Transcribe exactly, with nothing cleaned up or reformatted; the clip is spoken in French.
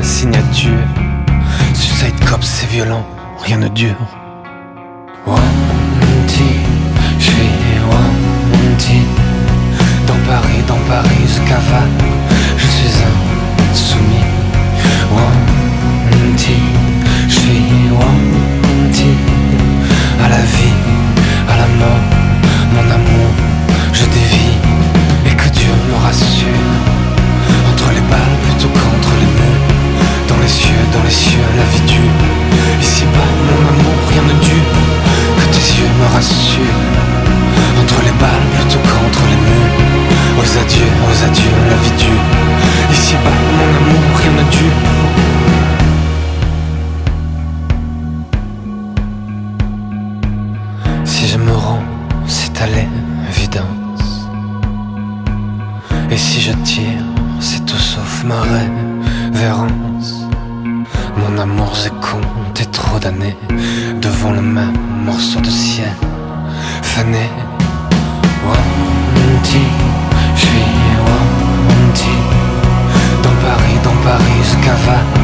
signature. Suicide Cop, c'est violent, rien ne dure. Wanted, je suis wanted. Dans Paris, dans Paris, ce cavale, je suis insoumis. Wanted, je suis wanted. À la vie, à la mort, mon amour, je dévie. Et que Dieu me rassure. Entre les balles plutôt qu'entre les murs. Dans les cieux, dans les cieux, la vie dure. Ici-bas, mon amour, rien ne dure. Que tes yeux me rassurent. Entre les balles plutôt qu'entre les murs. Aux adieux, aux adieux, la vie dure. Ici-bas, mon amour, rien ne dure. Si je me rends, c'est à l'évidence. Et si je tire, c'est tout sauf ma révérence. Mon amour, j'ai compté trop d'années devant le même morceau de ciel fané. Wanted, je suis wanted. Dans Paris, dans Paris, je cavale,